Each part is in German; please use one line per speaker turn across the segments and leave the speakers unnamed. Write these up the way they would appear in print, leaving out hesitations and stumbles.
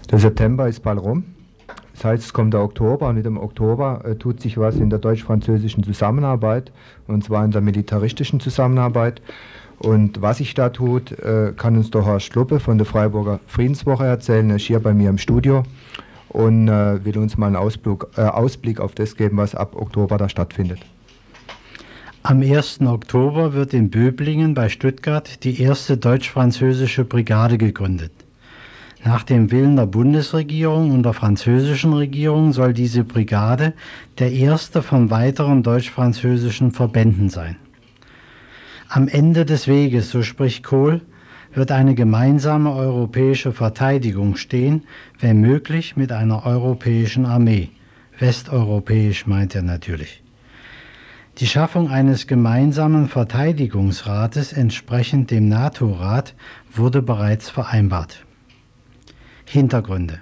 Der September ist bald rum. Das heißt, es kommt der Oktober und mit dem Oktober tut sich was in der deutsch-französischen Zusammenarbeit, und zwar in der militaristischen Zusammenarbeit. Und was sich da tut, kann uns der Horst Schluppe von der Freiburger Friedenswoche erzählen. Er ist hier bei mir im Studio und will uns mal einen Ausblick auf das geben, was ab Oktober da stattfindet.
Am 1. Oktober wird in Böblingen bei Stuttgart die erste deutsch-französische Brigade gegründet. Nach dem Willen der Bundesregierung und der französischen Regierung soll diese Brigade der erste von weiteren deutsch-französischen Verbänden sein. Am Ende des Weges, so spricht Kohl, wird eine gemeinsame europäische Verteidigung stehen, wenn möglich mit einer europäischen Armee. Westeuropäisch meint er natürlich. Die Schaffung eines gemeinsamen Verteidigungsrates entsprechend dem NATO-Rat wurde bereits vereinbart. Hintergründe: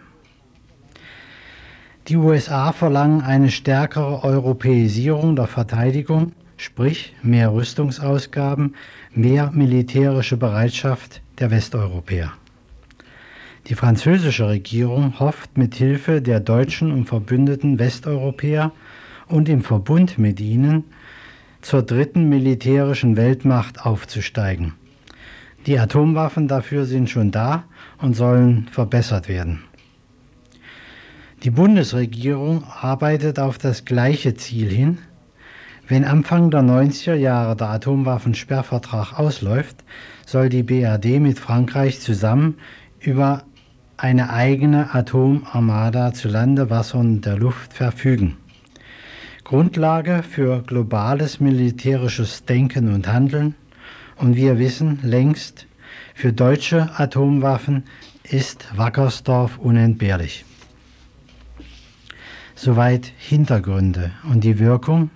Die USA verlangen eine stärkere Europäisierung der Verteidigung, sprich mehr Rüstungsausgaben, mehr militärische Bereitschaft der Westeuropäer. Die französische Regierung hofft mit Hilfe der deutschen und verbündeten Westeuropäer und im Verbund mit ihnen zur dritten militärischen Weltmacht aufzusteigen. Die Atomwaffen dafür sind schon da und sollen verbessert werden. Die Bundesregierung arbeitet auf das gleiche Ziel hin. Wenn Anfang der 90er Jahre der Atomwaffensperrvertrag ausläuft, soll die BRD mit Frankreich zusammen über eine eigene Atomarmada zu Lande, Wasser und der Luft verfügen. Grundlage für globales militärisches Denken und Handeln, und wir wissen längst, für deutsche Atomwaffen ist Wackersdorf unentbehrlich. Soweit Hintergründe und die Wirkung.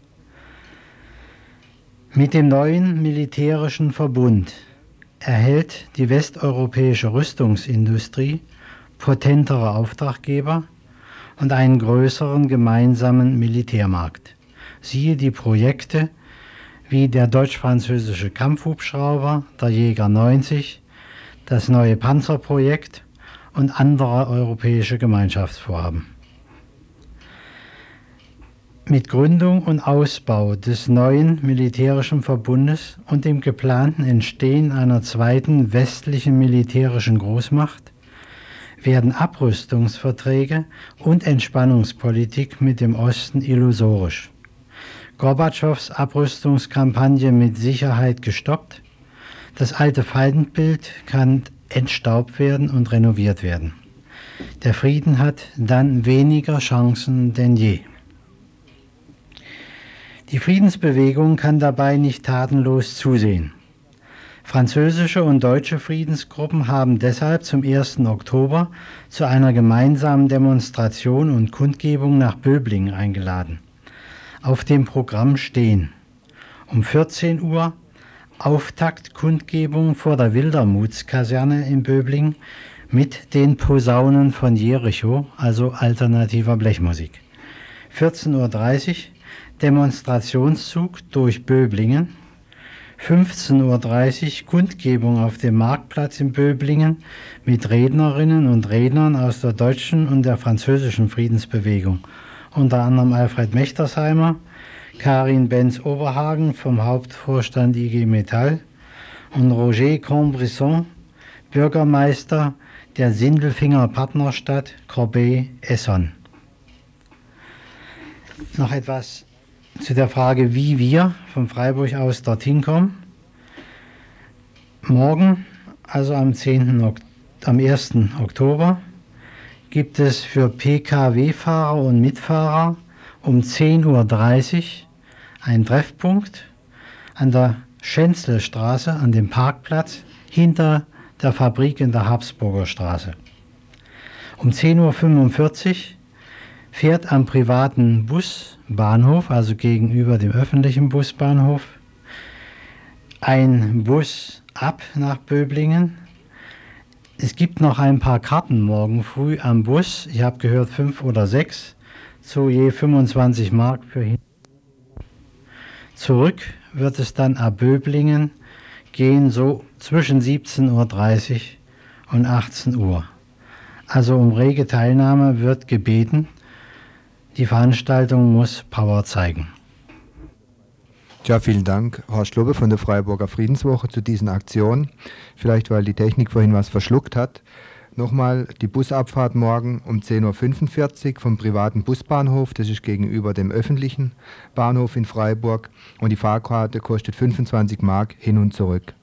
Mit dem neuen militärischen Verbund erhält die westeuropäische Rüstungsindustrie potentere Auftraggeber und einen größeren gemeinsamen Militärmarkt. Siehe die Projekte wie der deutsch-französische Kampfhubschrauber, der Jäger 90, das neue Panzerprojekt und andere europäische Gemeinschaftsvorhaben. Mit Gründung und Ausbau des neuen militärischen Verbundes und dem geplanten Entstehen einer zweiten westlichen militärischen Großmacht werden Abrüstungsverträge und Entspannungspolitik mit dem Osten illusorisch. Gorbatschows Abrüstungskampagne mit Sicherheit gestoppt. Das alte Feindbild kann entstaubt werden und renoviert werden. Der Frieden hat dann weniger Chancen denn je. Die Friedensbewegung kann dabei nicht tatenlos zusehen. Französische und deutsche Friedensgruppen haben deshalb zum 1. Oktober zu einer gemeinsamen Demonstration und Kundgebung nach Böblingen eingeladen. Auf dem Programm stehen um 14 Uhr Auftaktkundgebung vor der Wildermutskaserne in Böblingen mit den Posaunen von Jericho, also alternativer Blechmusik. 14:30 Uhr Demonstrationszug durch Böblingen. 15:30 Uhr Kundgebung auf dem Marktplatz in Böblingen mit Rednerinnen und Rednern aus der deutschen und der französischen Friedensbewegung. Unter anderem Alfred Mechtersheimer, Karin Benz-Oberhagen vom Hauptvorstand IG Metall und Roger Combrisson, Bürgermeister der Sindelfinger Partnerstadt Corbeil-Essonnes. Noch etwas zu der Frage, wie wir von Freiburg aus dorthin kommen. Morgen, also am 1. Oktober, gibt es für Pkw-Fahrer und Mitfahrer um 10:30 Uhr einen Treffpunkt an der Schänzelstraße, an dem Parkplatz hinter der Fabrik in der Habsburger Straße. Um 10:45 Uhr fährt am privaten Busbahnhof, also gegenüber dem öffentlichen Busbahnhof, ein Bus ab nach Böblingen. Es gibt noch ein paar Karten morgen früh am Bus. Ich habe gehört 5 oder 6 zu je 25 Mark für hin. Zurück wird es dann ab Böblingen gehen, so zwischen 17:30 Uhr und 18 Uhr. Also um rege Teilnahme wird gebeten. Die Veranstaltung muss Power zeigen.
Ja, vielen Dank, Horst Lubbe von der Freiburger Friedenswoche zu diesen Aktionen. Vielleicht, weil die Technik vorhin was verschluckt hat. Nochmal die Busabfahrt morgen um 10.45 Uhr vom privaten Busbahnhof. Das ist gegenüber dem öffentlichen Bahnhof in Freiburg. Und die Fahrkarte kostet 25 Mark hin und zurück.